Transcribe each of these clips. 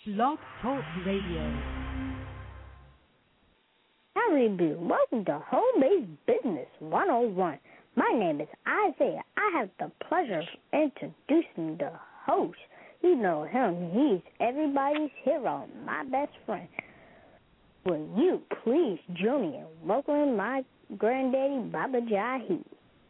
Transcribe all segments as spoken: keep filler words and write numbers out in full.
Blog Talk Radio. Howdy, Boo. Welcome to Home-Based Business one oh one. My name is Isaiah. I have the pleasure of introducing the host. You know him. He's everybody's hero, my best friend. Will you please join me in welcoming my granddaddy, Baba Jahi?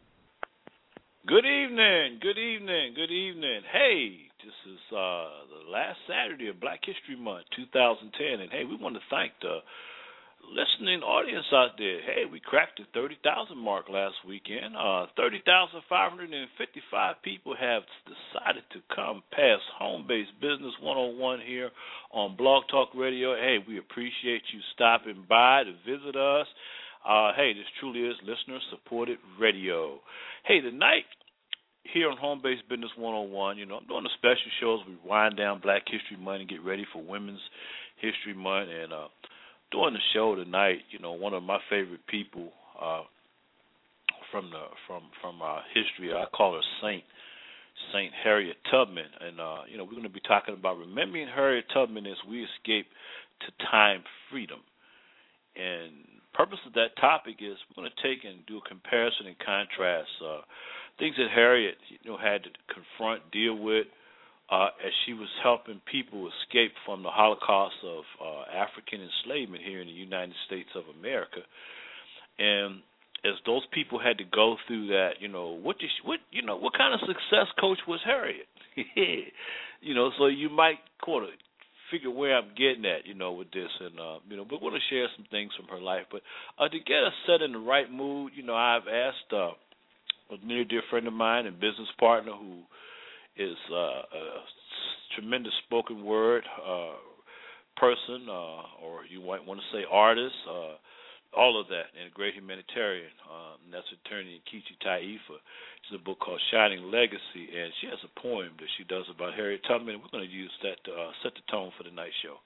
Good evening, good evening, good evening. Hey, this is uh, the last Saturday of Black History Month, two thousand ten, and hey, we want to thank the listening audience out there. Hey, we cracked the thirty thousand mark last weekend. Uh, thirty thousand five hundred fifty-five people have decided to come past Home-Based Business one oh one here on Blog Talk Radio. Hey, we appreciate you stopping by to visit us. Uh, hey, this truly is listener-supported radio. Hey, tonight here on Home-Based Business one oh one, you know, I'm doing a special show as we wind down Black History Month and get ready for Women's History Month. And uh, doing the show tonight, you know, one of my favorite people uh, from the from from uh, history, I call her Saint Saint Harriet Tubman, and uh, you know, we're going to be talking about remembering Harriet Tubman as we escape to time freedom. And purpose of that topic is we're going to take and do a comparison and contrast uh, things that Harriet, you know, had to confront, deal with, uh, as she was helping people escape from the Holocaust of uh, African enslavement here in the United States of America. And as those people had to go through that, you know, what did she, what you know, what kind of success coach was Harriet? You know, so you might kind of figure where I'm getting at, you know, with this, and uh, you know, but we're going to share some things from her life. But uh, to get us set in the right mood, you know, I've asked uh, a near dear friend of mine and business partner who is uh, a tremendous spoken word uh, person, uh, or you might want to say artist, uh, all of that, and a great humanitarian. Uh, and that's attorney Nkechi Taifa. It's a book called Shining Legacy, and she has a poem that she does about Harriet Tubman, and we're going to use that to uh, set the tone for the night show.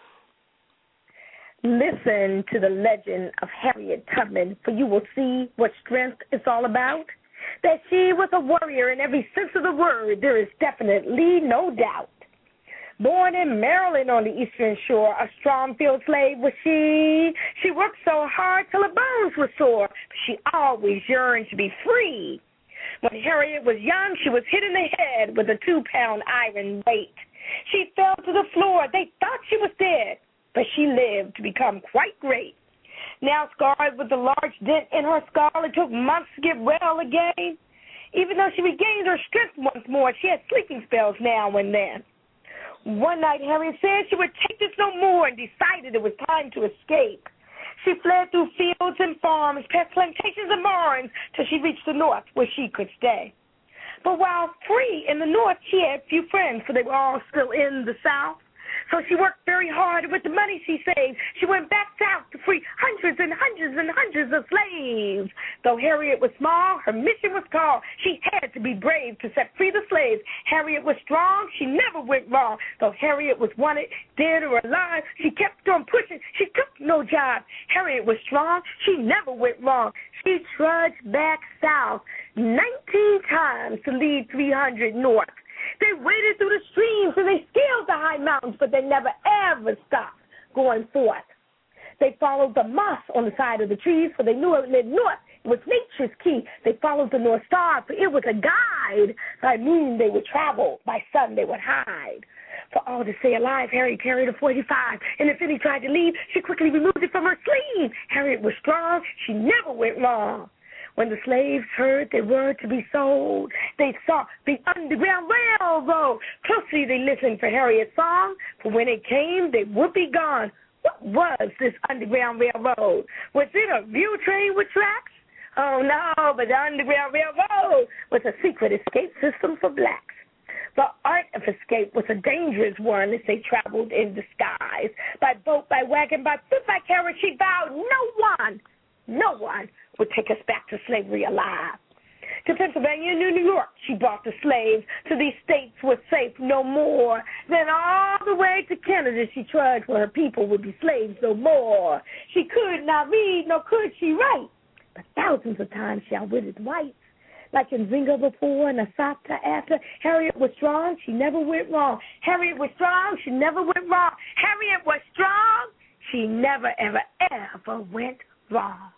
Listen to the legend of Harriet Tubman, for you will see what strength is all about. That she was a warrior in every sense of the word, there is definitely no doubt. Born in Maryland on the eastern shore, a strong field slave was she. She worked so hard till her bones were sore, but she always yearned to be free. When Harriet was young, she was hit in the head with a two-pound iron weight. She fell to the floor. They thought she was dead, but she lived to become quite great. Now scarred with a large dent in her skull, it took months to get well again. Even though she regained her strength once more, she had sleeping spells now and then. One night, Harriet said she would take this no more and decided it was time to escape. She fled through fields and farms, past plantations and barns, till she reached the north where she could stay. But while free in the north, she had few friends, for they were all still in the south. So she worked very hard, and with the money she saved, she went back south to free hundreds and hundreds and hundreds of slaves. Though Harriet was small, her mission was called. She had to be brave to set free the slaves. Harriet was strong. She never went wrong. Though Harriet was wanted, dead or alive, she kept on pushing. She took no job. Harriet was strong. She never went wrong. She trudged back south nineteen times to lead three hundred north. They waded through the streams and they scaled the high mountains, but they never, ever stopped going forth. They followed the moss on the side of the trees, for they knew it led north. It was nature's key. They followed the North Star, for it was a guide. By moon they would travel, by sun they would hide. For all to stay alive, Harriet carried a forty-five, and if any tried to leave, she quickly removed it from her sleeve. Harriet was strong. She never went wrong. When the slaves heard they were to be sold, they saw the Underground Railroad. Closely they listened for Harriet's song, for when it came, they would be gone. What was this Underground Railroad? Was it a real train with tracks? Oh, no, but the Underground Railroad was a secret escape system for blacks. The art of escape was a dangerous one as they traveled in disguise. By boat, by wagon, by foot, by carriage, she vowed no one, no one would take us back to slavery alive. To Pennsylvania and New York, she brought the slaves. To these states were safe no more. Then all the way to Canada she trudged, where her people would be slaves no more. She could not read, nor could she write, but thousands of times she outwitted whites. like Nzinga before and Asata after. Harriet was strong, she never went wrong. Harriet was strong, she never went wrong. Harriet was strong, she never, ever, ever went wrong.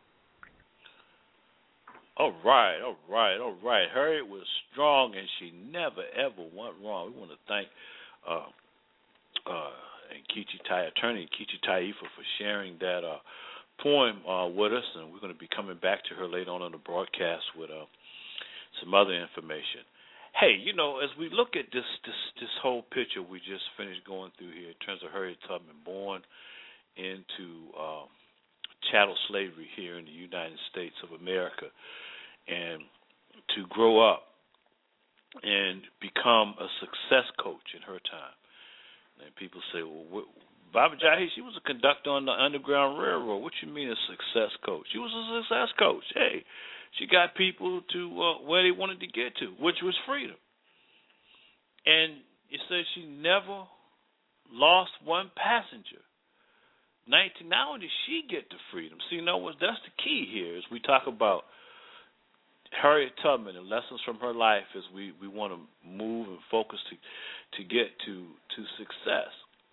All right, all right, all right. Harriet was strong, and she never, ever went wrong. We want to thank uh, uh, Nkechi Tai, attorney Nkechi Taifa, for sharing that uh, poem uh, with us, and we're going to be coming back to her later on in the broadcast with uh, some other information. Hey, you know, as we look at this, this this whole picture we just finished going through here in terms of Harriet Tubman, born into uh, chattel slavery here in the United States of America, and to grow up and become a success coach in her time. And people say, well, what, Baba Jahi, she was a conductor on the Underground Railroad. What you mean a success coach? She was a success coach. Hey, she got people to uh, where they wanted to get to, which was freedom. And it says she never lost one passenger. nineteen, not only did she get to freedom, see, you know what? That's the key here as we talk about Harriet Tubman and lessons from her life as we, we want to move and focus to to get to, to success.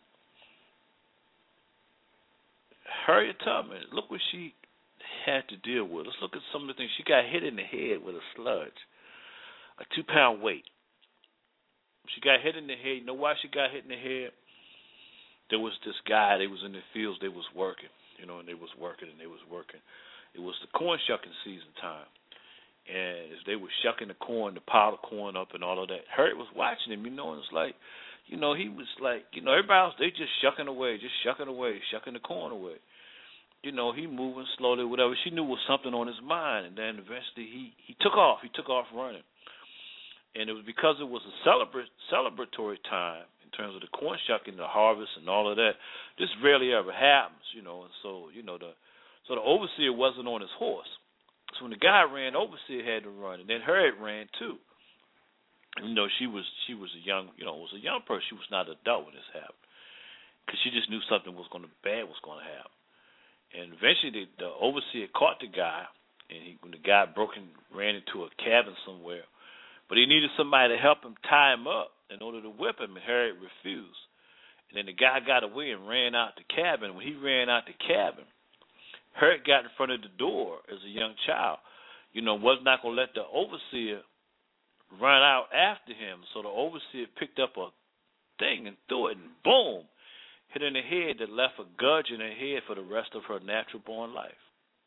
Harriet Tubman, look what she had to deal with. Let's look at some of the things. She got hit in the head with a sludge, a two-pound weight. She got hit in the head. You know why she got hit in the head? There was this guy, they was in the fields, they was working, you know, and they was working and they was working. It was the corn shucking season time. And as they were shucking the corn, the pile of corn up and all of that, Harriet was watching him, you know, and it's like, you know, he was like, you know, everybody else, they just shucking away, just shucking away, shucking the corn away. You know, he moving slowly, whatever. She knew was something on his mind, and then eventually he, he took off. He took off running. And it was because it was a celebra- celebratory time in terms of the corn shucking, the harvest, and all of that. This rarely ever happens, you know, and so, you know, the so the overseer wasn't on his horse. So when the guy ran, the overseer had to run, and then Harriet ran too. You know, she was she was a young, you know, was a young person. She was not an adult when this happened, because she just knew something was going to bad was going to happen. And eventually, the, the overseer caught the guy, and he, when the guy broke and ran into a cabin somewhere, but he needed somebody to help him tie him up in order to whip him, and Harriet refused. And then the guy got away and ran out the cabin. When he ran out the cabin, Harriet got in front of the door as a young child. You know, was not going to let the overseer run out after him. So the overseer picked up a thing and threw it, and boom, hit her in the head that left a gudge in her head for the rest of her natural-born life.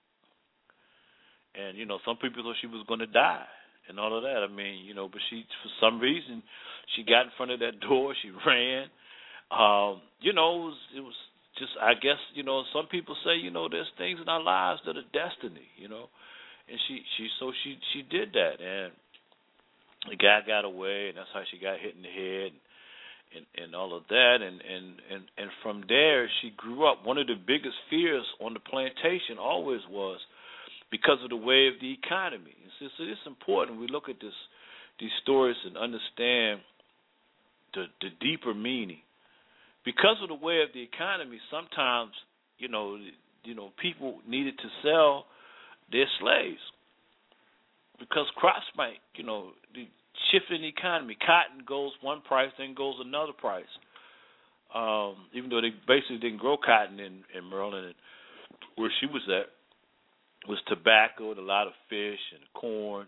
And, you know, some people thought she was going to die and all of that. I mean, you know, but she, for some reason, she got in front of that door. She ran. Um, you know, it was, it was just, I guess, you know, some people say, you know, there's things in our lives that are destiny, you know. And she, she so she, she did that. And the guy got away, and that's how she got hit in the head. And, and all of that, and, and, and, and from there she grew up. One of the biggest fears on the plantation always was because of the way of the economy. And so, so it's important we look at this, these stories and understand the, the deeper meaning. Because of the way of the economy, sometimes, you know, you know, people needed to sell their slaves because crops might, you know, the shift in the economy. Cotton goes one price, then goes another price. Um, even though they basically didn't grow cotton in, in Maryland, and where she was at was tobacco and a lot of fish and corn,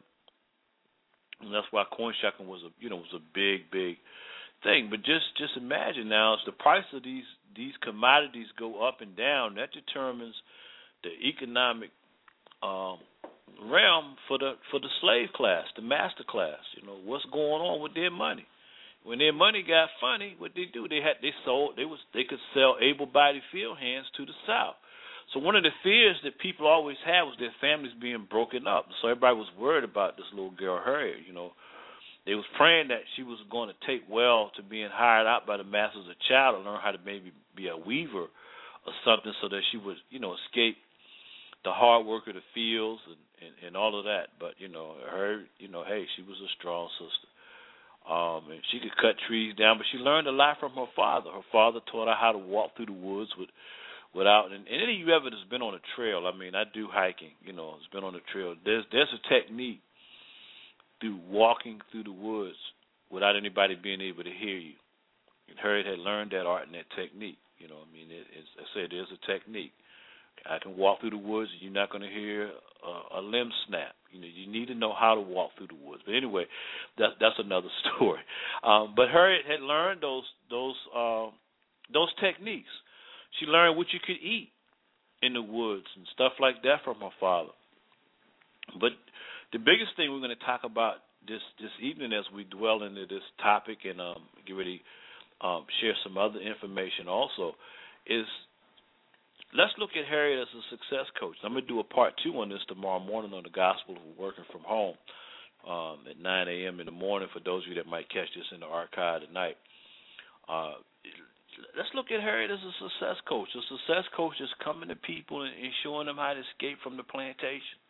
and that's why corn shucking was a you know was a big big thing. But just just imagine now, as the price of these these commodities go up and down, that determines the economic um, realm for the for the slave class, the master class. You know what's going on with their money. When their money got funny, what they do? They had they sold they was they could sell able-bodied field hands to the South. So one of the fears that people always had was their families being broken up. So everybody was worried about this little girl Harriet. You know, they was praying that she was going to take well to being hired out by the masters as a child and learn how to maybe be a weaver or something, so that she would you know escape the hard work of the fields and, and, and all of that. But, you know, her, you know, hey, she was a strong sister. Um, and she could cut trees down, but she learned a lot from her father. Her father taught her how to walk through the woods with, without, and, and any of you ever that's been on a trail, I mean, I do hiking, you know, it's been on a trail. There's, there's a technique through walking through the woods without anybody being able to hear you. And Harriet had learned that art and that technique. You know, I mean, it, it's, I said, there's a technique. I can walk through the woods and you're not going to hear a, a limb snap. You know, you need to know how to walk through the woods. But anyway, that, that's another story. Um, but Harriet had learned those those uh, those techniques. She learned what you could eat in the woods and stuff like that from her father. But the biggest thing we're going to talk about this this evening as we dwell into this topic and um, get ready um, share some other information also is let's look at Harriet as a success coach. I'm going to do a part two on this tomorrow morning on the Gospel of Working from Home um, at nine a.m. in the morning for those of you that might catch this in the archive tonight. Uh, let's look at Harriet as a success coach. A success coach is coming to people and, and showing them how to escape from the plantation.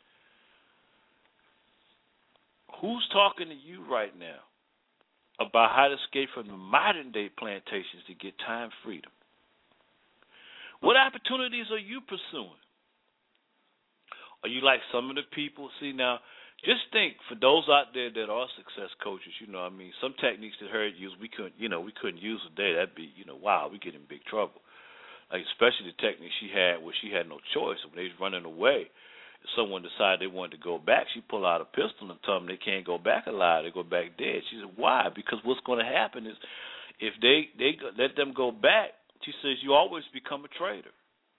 Who's talking to you right now about how to escape from the modern-day plantations to get time freedom? What opportunities are you pursuing? Are you like some of the people? See, now, just think, for those out there that are success coaches, you know, I mean, some techniques that Harriet used, we couldn't, you know, we couldn't use today. That'd be, you know, wow, we get in big trouble. Like, especially the technique she had where she had no choice. When they was running away, if someone decided they wanted to go back, she pull out a pistol and tell them they can't go back alive, they go back dead. She said, why? Because what's going to happen is if they, they let them go back, she says, you always become a traitor.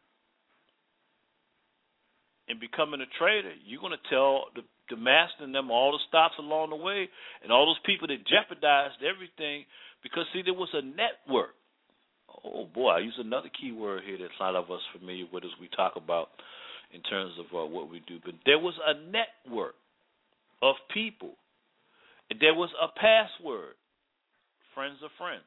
And becoming a traitor, you're going to tell the, the master and them all the stops along the way and all those people that jeopardized everything because, see, there was a network. Oh, boy, I use another key word here that a lot of us familiar with as we talk about in terms of uh, what we do. But there was a network of people. And there was a password, friends of friends.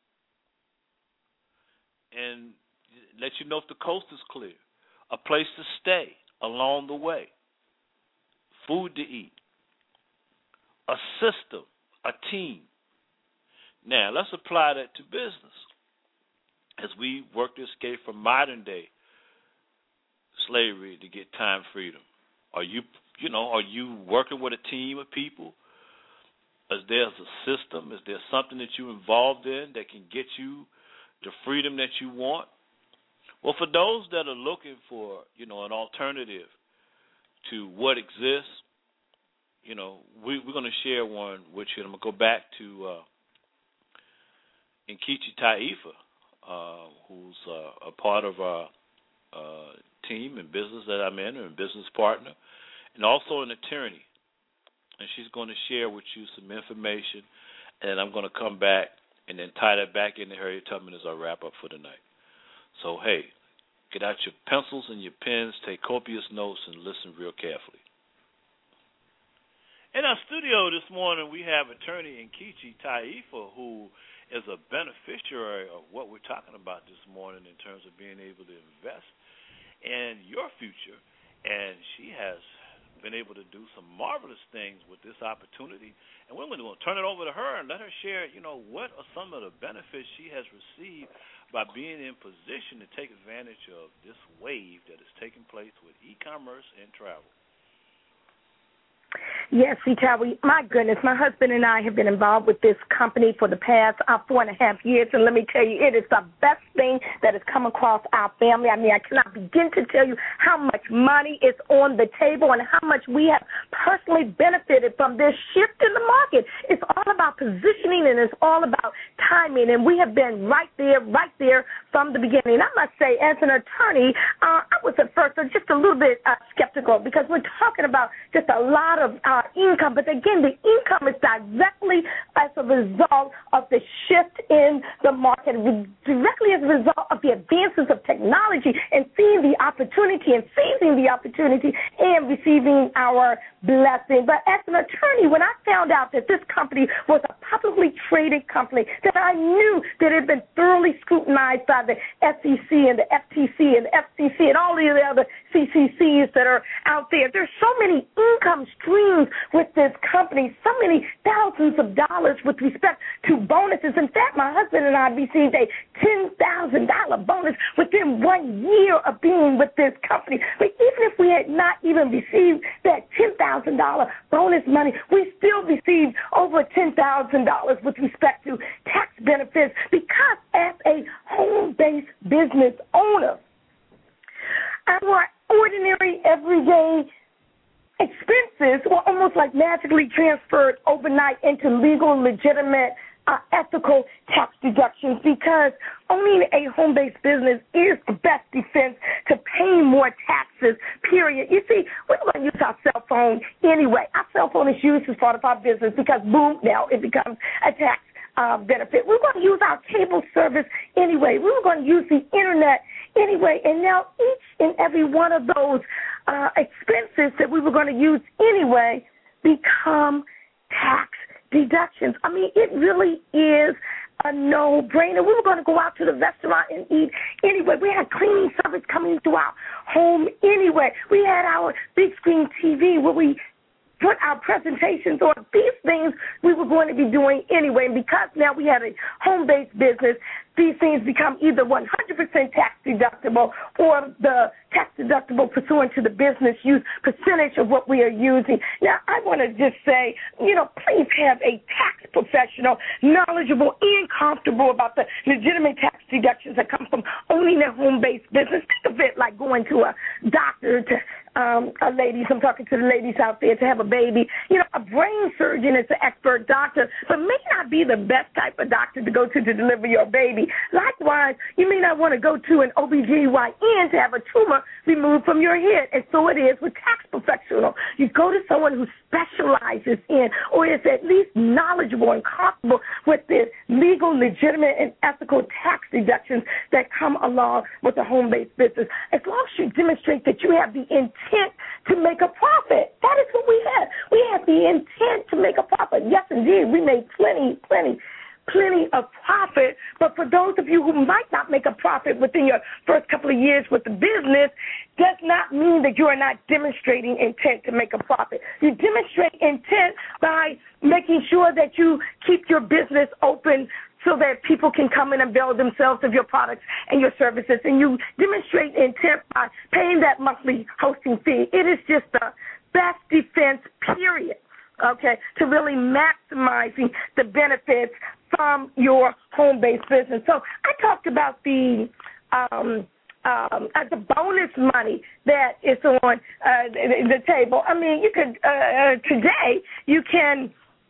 And let you know if the coast is clear. A place to stay along the way. Food to eat. A system, a team. Now, let's apply that to business. As we work to escape from modern day slavery to get time freedom. Are you, you know, are you working with a team of people? Is there a system? Is there something that you're involved in that can get you the freedom that you want? Well, for those that are looking for, you know, an alternative to what exists, you know, we, we're going to share one with you. I'm going to go back to uh, Nkechi Taifa, uh, who's uh, a part of our uh, team and business that I'm in, and business partner, and also an attorney. And she's going to share with you some information, and I'm going to come back and then tie that back into Harriet Tubman as I wrap up for the night. So, hey, get out your pencils and your pens, take copious notes, and listen real carefully. In our studio this morning, we have attorney Nkechi Taifa, who is a beneficiary of what we're talking about this morning in terms of being able to invest in your future. And she has been able to do some marvelous things with this opportunity. And we're going to turn it over to her and let her share, you know, what are some of the benefits she has received by being in position to take advantage of this wave that is taking place with e-commerce and travel. Yes, see, Terry, my goodness, my husband and I have been involved with this company for the past uh, four and a half years, and let me tell you, it is the best thing that has come across our family. I mean, I cannot begin to tell you how much money is on the table and how much we have personally benefited from this shift in the market. It's all about positioning, and it's all about timing, and we have been right there, right there from the beginning. I must say, as an attorney, uh, I was at first just a little bit uh, skeptical because we're talking about just a lot of uh, income, but again, the income is directly as a result of the shift in the market, directly as a result of the advances of technology and seeing the opportunity and seizing the opportunity and receiving our blessing. But as an attorney, when I found out that this company was a publicly traded company, that I knew that it had been thoroughly scrutinized by the S E C and the F T C and the F C C and all the other C C Cs that are out there, there's so many income streams millions with this company, so many thousands of dollars with respect to bonuses. In fact, my husband and I received a ten thousand dollars bonus within one year of being with this company. But even if we had not even received that ten thousand dollars bonus money, we still received over ten thousand dollars with respect to tax benefits, because as a home-based business owner, our ordinary, everyday expenses were almost like magically transferred overnight into legal, legitimate, uh, ethical tax deductions, because owning a home-based business is the best defense to paying more taxes, period. You see, we're going to use our cell phone anyway. Our cell phone is used as part of our business because, boom, now it becomes a tax uh, benefit. We're going to use our cable service anyway. We were going to use the Internet anyway, and now each and every one of those uh, expenses that we were going to use anyway become tax deductions. I mean, it really is a no-brainer. We were going to go out to the restaurant and eat anyway. We had cleaning service coming to our home anyway. We had our big screen T V where we put our presentations on. These things we were going to be doing anyway. And because now we had a home-based business, these things become either one hundred percent tax deductible or the tax deductible pursuant to the business use percentage of what we are using. Now, I want to just say, you know, please have a tax professional knowledgeable and comfortable about the legitimate tax deductions that come from owning a home-based business. Think of it like going to a doctor to um, a ladies, I'm talking to the ladies out there, to have a baby. You know, a brain surgeon is an expert doctor, but may not be the best type of doctor to go to to deliver your baby. Likewise, you may not want to go to an O B G Y N to have a tumor removed from your head, and so it is with tax professional. You go to someone who specializes in or is at least knowledgeable and comfortable with the legal, legitimate, and ethical tax deductions that come along with a home-based business. As long as you demonstrate that you have the intent to make a profit, that is what we had. We had the intent to make a profit. Yes, indeed, we made plenty, plenty plenty of profit, but for those of you who might not make a profit within your first couple of years with the business, does not mean that you are not demonstrating intent to make a profit. You demonstrate intent by making sure that you keep your business open so that people can come and avail themselves of your products and your services, and you demonstrate intent by paying that monthly hosting fee. It is just the best defense, period, okay, to really maximizing the benefits from your home-based business. So I talked about the um, um, uh, the bonus money that is on uh, the, the table. I mean, you could uh, today you can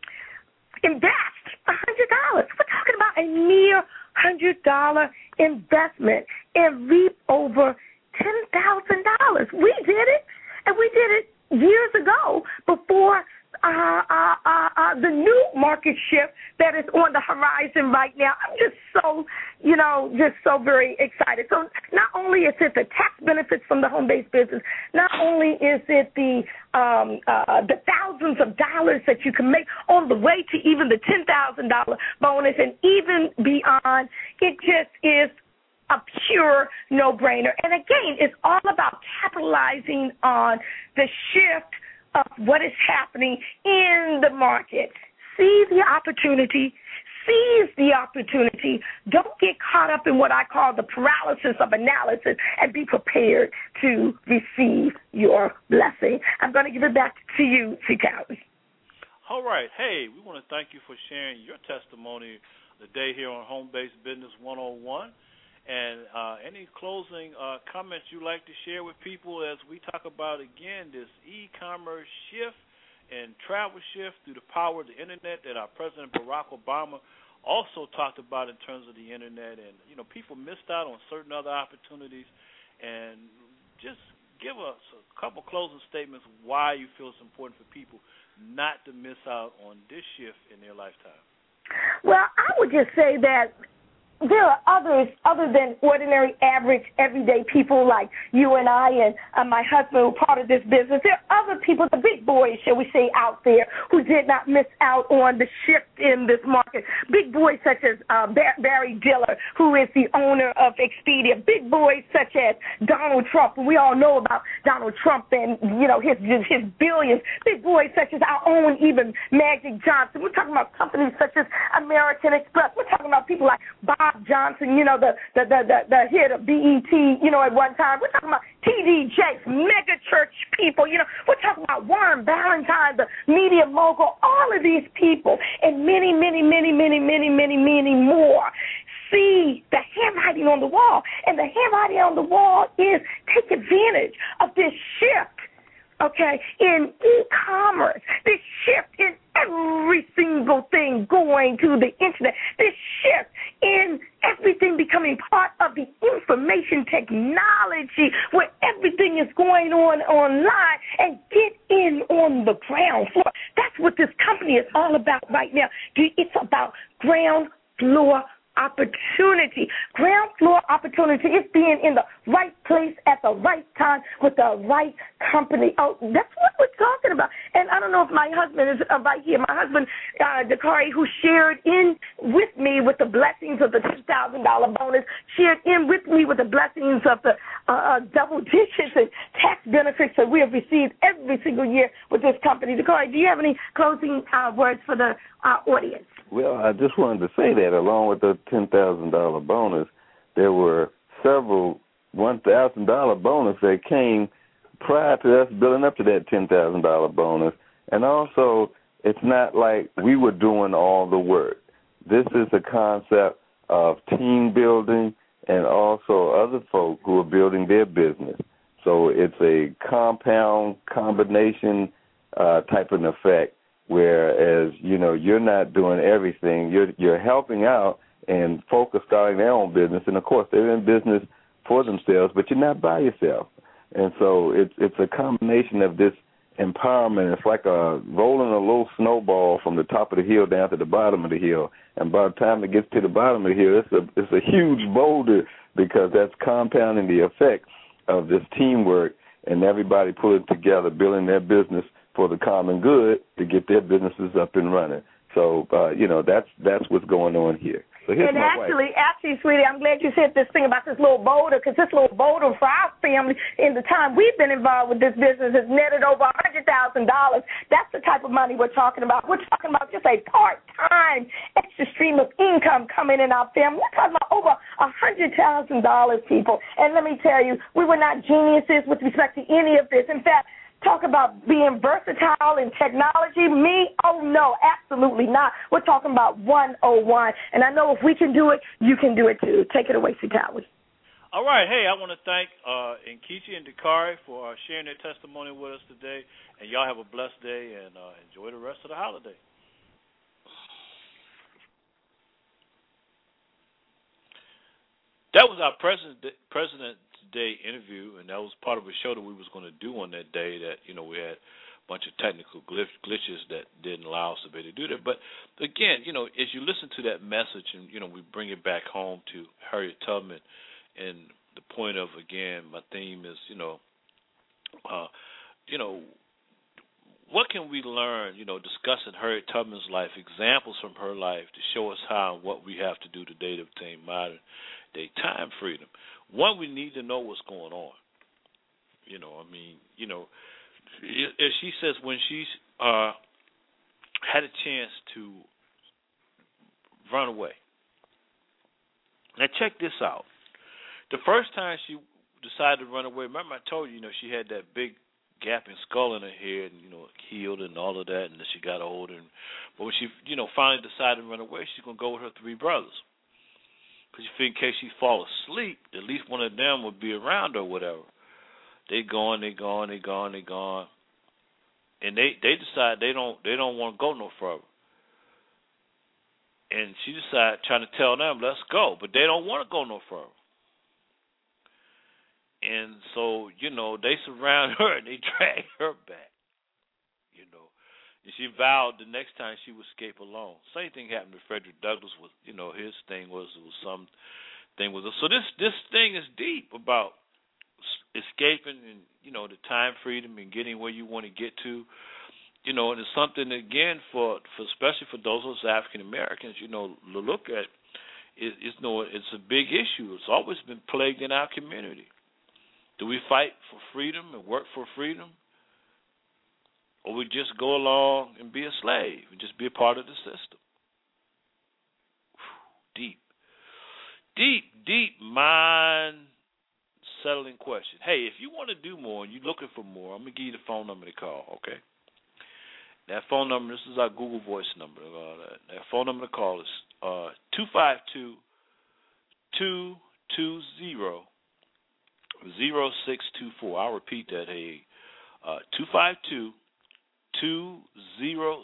invest one hundred dollars. We're talking about a mere one hundred dollars investment and reap over ten thousand dollars. We did it, and we did it years ago before Uh, uh, uh, uh, the new market shift that is on the horizon right now. I'm just so, you know, just so very excited. So not only is it the tax benefits from the home-based business, not only is it the um, uh, the thousands of dollars that you can make on the way to even the ten thousand dollars bonus and even beyond, it just is a pure no-brainer. And again, it's all about capitalizing on the shift of what is happening in the market. See the opportunity, seize the opportunity. Don't get caught up in what I call the paralysis of analysis, and be prepared to receive your blessing. I'm going to give it back to you, C. Calvin. All right. Hey, we want to thank you for sharing your testimony today here on Home Based Business one oh one. And uh, any closing uh, comments you'd like to share with people as we talk about, again, this e-commerce shift and travel shift through the power of the Internet that our President Barack Obama also talked about in terms of the Internet. And, you know, people missed out on certain other opportunities. And just give us a couple closing statements why you feel it's important for people not to miss out on this shift in their lifetime. Well, I would just say that there are others other than ordinary, average, everyday people like you and I and uh, my husband who are part of this business. There are other people, the big boys, shall we say, out there who did not miss out on the shift in this market. Big boys such as uh, Bar- Barry Diller, who is the owner of Expedia. Big boys such as Donald Trump, and we all know about Donald Trump and, you know, his his billions. Big boys such as our own even Magic Johnson. We're talking about companies such as American Express. We're talking about people like Bob Johnson, you know, the the, the, the, the head of B E T, you know, at one time. We're talking about T D Jakes, mega church people, you know. We're talking about Warren Ballantyne, the media mogul, all of these people, and many, many, many, many, many, many, many more see the handwriting on the wall. And the handwriting on the wall is take advantage of this shift, okay, in e-commerce, this shift in every single thing going to the internet, this shift in everything becoming part of the information technology where everything is going on online, and get in on the ground floor. That's what this company is all about right now. It's about ground floor opportunity. Ground floor opportunity is being in the right place at the right time with the right company. Oh, that's what we're talking about. And I don't know if my husband is uh, right here. My husband, uh, Dakari, who shared in with me with the blessings of the ten thousand dollars bonus, shared in with me with the blessings of the uh, uh, double digits and tax benefits that we have received every single year with this company. Dakari, do you have any closing uh, words for the uh, audience? Well, I just wanted to say that along with the ten thousand dollars bonus, there were several one thousand dollars bonus that came prior to us building up to that ten thousand dollars bonus. And also, it's not like we were doing all the work. This is a concept of team building and also other folk who are building their business. So it's a compound combination uh, type of effect. Whereas, you know, you're not doing everything. You're you're helping out, and folks are starting their own business. And, of course, they're in business for themselves, but you're not by yourself. And so it's it's a combination of this empowerment. It's like a rolling a little snowball from the top of the hill down to the bottom of the hill. And by the time it gets to the bottom of the hill, it's a, it's a huge boulder because that's compounding the effect of this teamwork and everybody pulling together, building their business for the common good to get their businesses up and running. So, uh, you know, that's that's what's going on here. So here's and my actually, wife. actually, sweetie, I'm glad you said this thing about this little boulder, because this little boulder for our family in the time we've been involved with this business has netted over one hundred thousand dollars. That's the type of money we're talking about. We're talking about just a part-time extra stream of income coming in our family. We're talking about over one hundred thousand dollars, people. And let me tell you, we were not geniuses with respect to any of this. In fact, talk about being versatile in technology. Me? Oh, no, absolutely not. We're talking about one oh one. And I know if we can do it, you can do it too. Take it away, Sitawi. All right. Hey, I want to thank uh, Nkechi and Dakari for uh, sharing their testimony with us today. And y'all have a blessed day and uh, enjoy the rest of the holiday. That was our President President Day interview, and that was part of a show that we was going to do on that day. That you know we had a bunch of technical glitches that didn't allow us to be able to do that. But again, you know, as you listen to that message, and you know, we bring it back home to Harriet Tubman, and the point of again, my theme is you know, uh, you know, what can we learn? You know, discussing Harriet Tubman's life, examples from her life to show us how and what we have to do today to obtain modern day time freedom. One, we need to know what's going on. You know, I mean, you know, as she says, when she's uh, had a chance to run away. Now, check this out. The first time she decided to run away, remember I told you, you know, she had that big gaping skull in her head and, you know, healed and all of that, and then she got older. And, but when she, you know, finally decided to run away, she's going to go with her three brothers. Because you figure in case she fall asleep, at least one of them would be around or whatever. They gone, they gone, they gone, they gone, and they they decide they don't they don't want to go no further. And she decided trying to tell them let's go, but they don't want to go no further. And so you know they surround her and they drag her back. You know, And she vowed the next time she would escape alone. Same thing happened to Frederick Douglass. Was you know his thing was was some thing was so this this thing is deep about escaping and you know the time freedom and getting where you want to get to. You know, and it's something again for, for especially for those of us African Americans. You know, to look at it, it's no it's a big issue. It's always been plagued in our community. Do we fight for freedom and work for freedom? Or we just go along and be a slave and just be a part of the system? Whew, deep. Deep, deep mind-settling question. Hey, if you want to do more and you're looking for more, I'm going to give you the phone number to call, okay? That phone number, this is our Google Voice number. Uh, that, that phone number to call is uh, two five two, two two zero, zero six two four. I'll repeat that, hey, uh, two five two, two zero,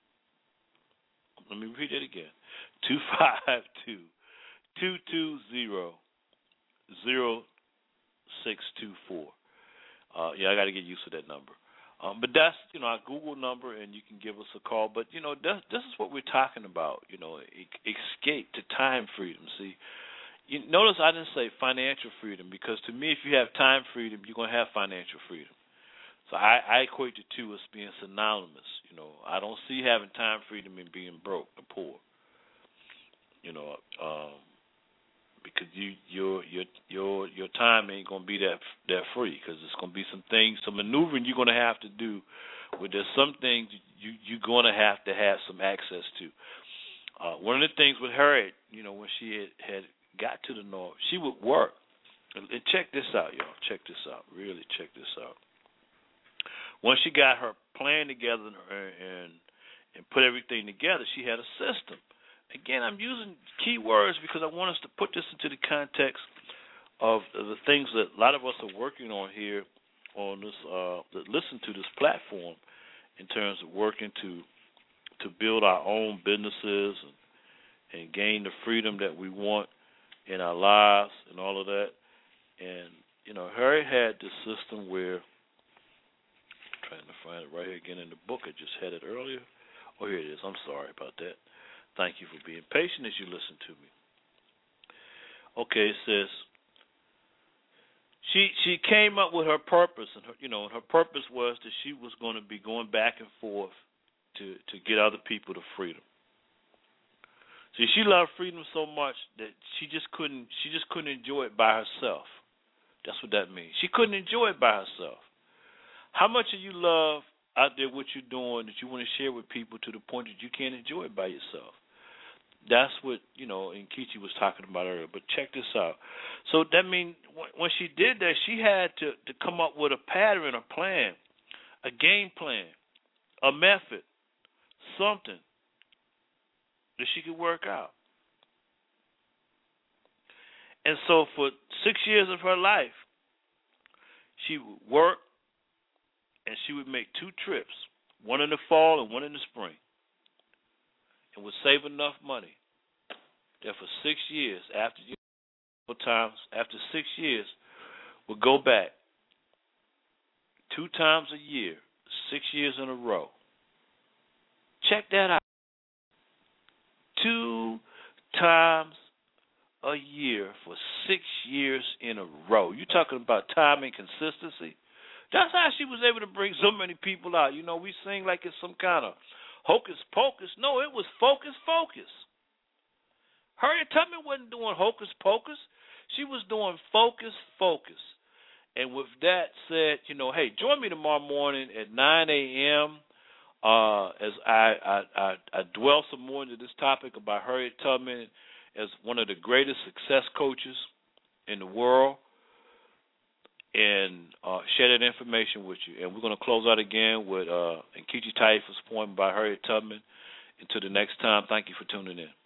let me repeat that again, two five two, two two zero, zero six two four. Uh, yeah, I got to get used to that number. Um, but that's, you know, our Google number, and you can give us a call. But, you know, this, this is what we're talking about, you know, e- escape to time freedom. See, you notice I didn't say financial freedom because to me, if you have time freedom, you're going to have financial freedom. So I, I equate the two as being synonymous. You know, I don't see having time freedom and being broke or poor. You know, um, because you your your your your time ain't gonna be that that free because there's gonna be some things, some maneuvering you're gonna have to do. Where there's some things you you're gonna have to have some access to. Uh, one of the things with Harriet, you know, when she had, had got to the North, she would work. And check this out, y'all. Check this out. Really check this out. Once she got her plan together and and, and put everything together, she had a system. Again, I'm using key words because I want us to put this into the context of the things that a lot of us are working on here on this, uh, that listen to this platform in terms of working to to build our own businesses and, and gain the freedom that we want in our lives and all of that. And, you know, Harry had this system where, I'm trying to find it right here again in the book. I just had it earlier. Oh, here it is. I'm sorry about that. Thank you for being patient as you listen to me. Okay, it says she she came up with her purpose, and her, you know, and her purpose was that she was going to be going back and forth to to get other people to freedom. See, she loved freedom so much that she just couldn't she just couldn't enjoy it by herself. That's what that means. She couldn't enjoy it by herself. How much of you love out there what you're doing that you want to share with people to the point that you can't enjoy it by yourself? That's what, you know, Nkechi was talking about earlier. But check this out. So that means when she did that, she had to, to come up with a pattern, a plan, a game plan, a method, something that she could work out. And so for six years of her life, she would work and she would make two trips, one in the fall and one in the spring, and would save enough money that for six years, after you know, times after six years, would go back two times a year, six years in a row. Check that out. Two times a year for six years in a row. You're talking about time and consistency. That's how she was able to bring so many people out. You know, we sing like it's some kind of hocus pocus. No, it was focus, focus. Harriet Tubman wasn't doing hocus pocus. She was doing focus, focus. And with that said, you know, hey, join me tomorrow morning at nine a.m. Uh, as I, I, I, I dwell some more into this topic about Harriet Tubman as one of the greatest success coaches in the world, and uh, share that information with you. And we're going to close out again with uh, Nkechi Taifa's poem by Harriet Tubman. Until the next time, thank you for tuning in.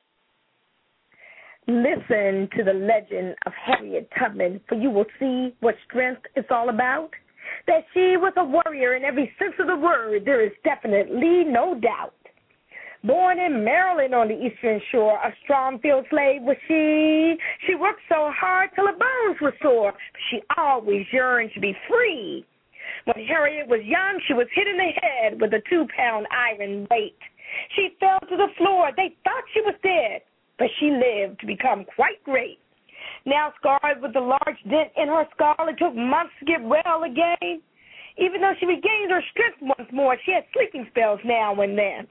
Listen to the legend of Harriet Tubman, for you will see what strength is all about. That she was a warrior in every sense of the word, there is definitely no doubt. Born in Maryland on the eastern shore, a strong field slave was she. She worked so hard till her bones were sore, but she always yearned to be free. When Harriet was young, she was hit in the head with a two-pound iron weight. She fell to the floor. They thought she was dead, but she lived to become quite great. Now scarred with a large dent in her skull, it took months to get well again. Even though she regained her strength once more, she had sleeping spells now and then.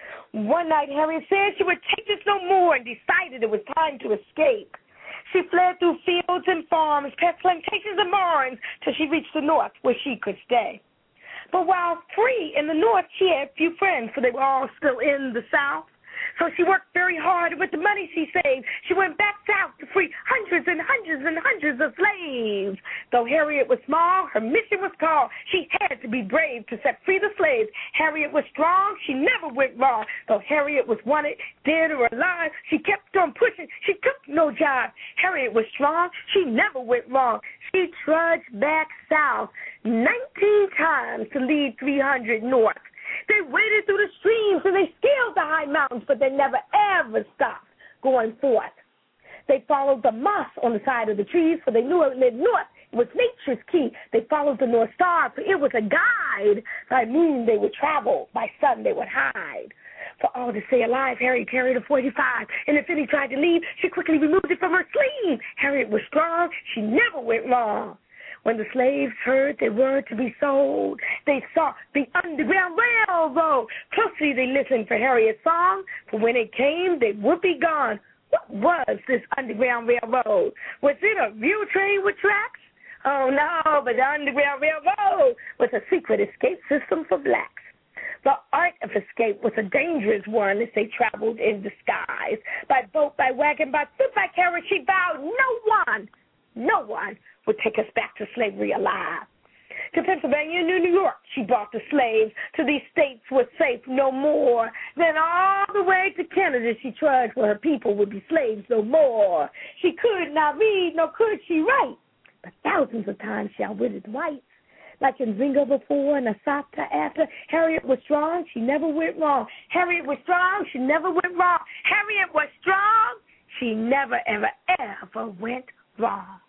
One night, Harriet said she would take this no more and decided it was time to escape. She fled through fields and farms, past plantations and barns, till she reached the north where she could stay. But while free in the north, she had few friends, for they were all still in the south. So she worked very hard, and with the money she saved, she went back south to free hundreds and hundreds and hundreds of slaves. Though Harriet was small, her mission was called. She had to be brave to set free the slaves. Harriet was strong. She never went wrong. Though Harriet was wanted, dead or alive, she kept on pushing. She took no job. Harriet was strong. She never went wrong. She trudged back south nineteen times to lead three hundred north. They waded through the streams and they scaled the high mountains, but they never, ever stopped going forth. They followed the moss on the side of the trees, for they knew it led north. It was nature's key. They followed the North Star, for it was a guide. By moon they would travel, by sun they would hide. For all to stay alive, Harriet carried a forty-five, and if any tried to leave, she quickly removed it from her sleeve. Harriet was strong. She never went wrong. When the slaves heard they were to be sold, they saw the Underground Railroad. Closely they listened for Harriet's song, for when it came, they would be gone. What was this Underground Railroad? Was it a real train with tracks? Oh, no, but the Underground Railroad was a secret escape system for blacks. The art of escape was a dangerous one as they traveled in disguise. By boat, by wagon, by foot, by carriage, she vowed no one, no one would take us back to slavery alive. To Pennsylvania and New York, she brought the slaves. To these states was safe no more. Then all the way to Canada she trudged, where her people would be slaves no more. She could not read, nor could she write, but thousands of times she outwitted whites. Like Nzinga before and Asata after, Harriet was strong, she never went wrong. Harriet was strong, she never went wrong. Harriet was strong, she never, ever, ever went wrong.